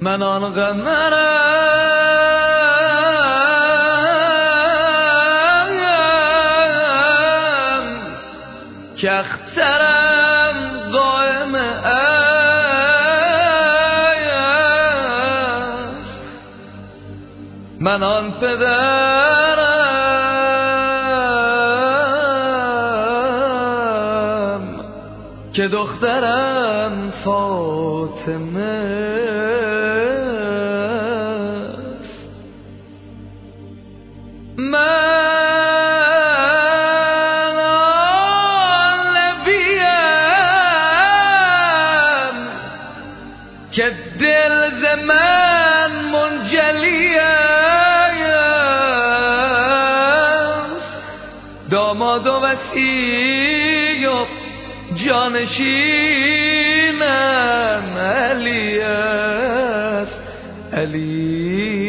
من آن قمرم که اخترم قائم است. من آن پدرم که دخترم فاطمه. من آن نبیم که دل ز من منجلی است. داماد و وصی و جانشینم علی است، علی.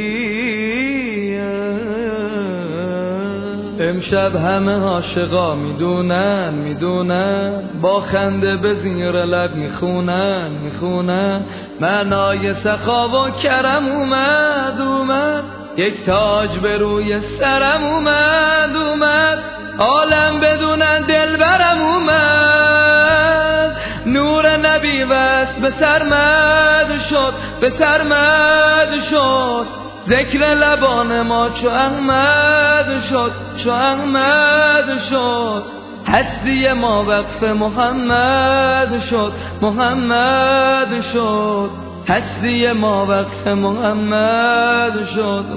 امشب همه عاشقا میدونن با خنده به زیر لب میخونن معنای سخا و کرم اومد. یک تاج به روی سرم اومد. عالم بدونن دلبرم اومد. نور نبی وست به سرمد شد ذکر لبان ما چو احمد شد. هستی ما وقف محمد شد. هستی ما وقف محمد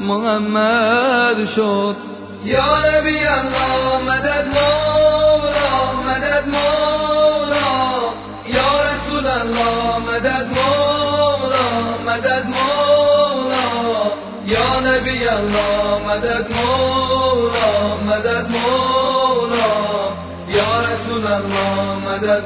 شد. یا نبی الله مدد مولا، یا رسول الله مدد مولا، یا نبی الله مدد مولا، یا رسول الله مدد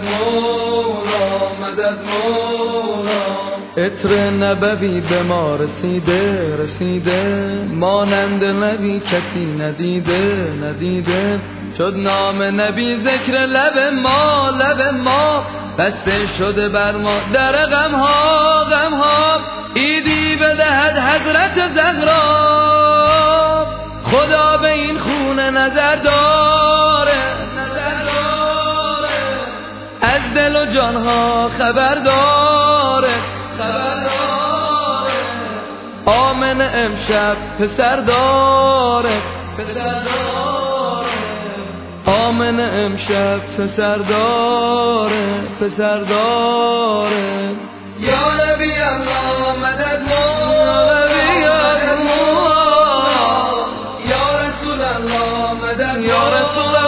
مولا. عطر نبوی به ما رسیده مانند نبی کسی ندیده. شد نام نبی ذکر لب ما بسته شده بر ما در غمها. عیدی بدهد حضرت زهرا، خدا به این خونه نظر داره. از دل و جانها خبر داره. آمن امشب پسر داره. آمن امشب پسر داره. یا نبی الله مدد مولا، یا رسول الله مدد مولا،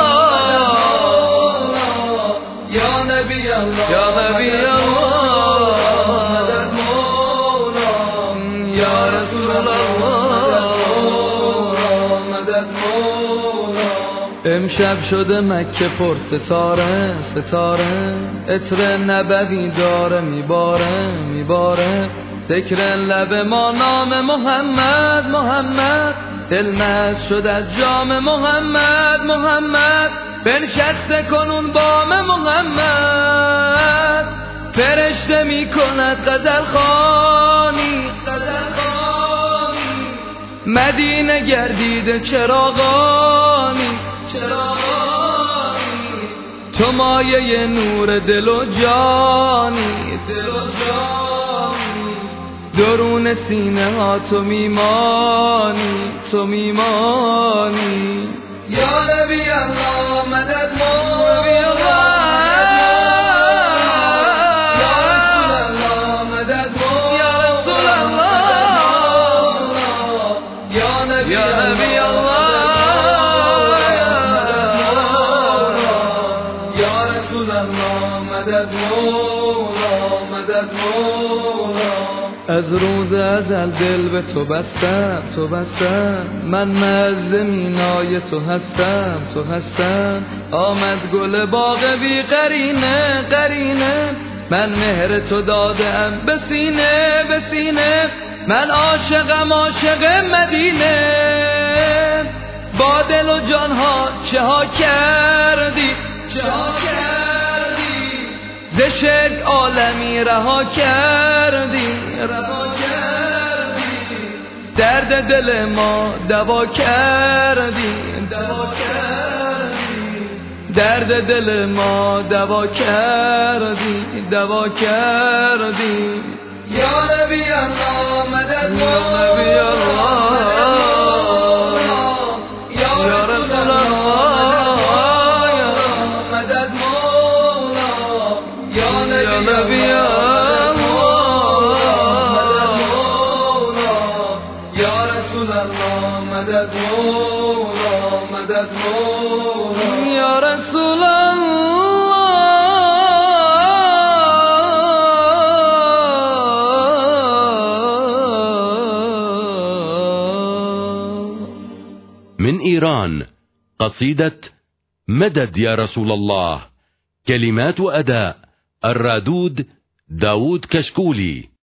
یا نبی الله مدد مولا، یا رسول الله مدد مولا. امشب شده مکه پر ستاره. عطر نبوی داره میباره. ذکر لب ما نام محمد. دل مست شد از جام محمد. بنشسته کنون بام محمد. فرشته میکند غزل خوانی. مدینه گردیده چراغانی. تو مایه نور دل و جانی. درون سینه ها تو میمانی. یا نبی الله مدد مولا، یا رسول الله مدد مولا، یا نبی الله مدد مولا. از روز ازل دل به تو بستم. من مزد مینای تو هستم. آمد گل باغ بی قرینه. من مهر تو دادم به سینه. من عاشقم عاشق مدینه. با دل و جانها چه ها کردی. دشک عالمی رها کردی درد دل ما دوا کردی درد دل ما دوا کردی یا نبی الله مدد یا نبی الله یا رسول الله مدد مولا یا نبی الله یا رسول الله مدد مولا یا رسول من إيران قصيدة مدد يا رسول الله، كلمات وأداء الرادود داود كشكولي.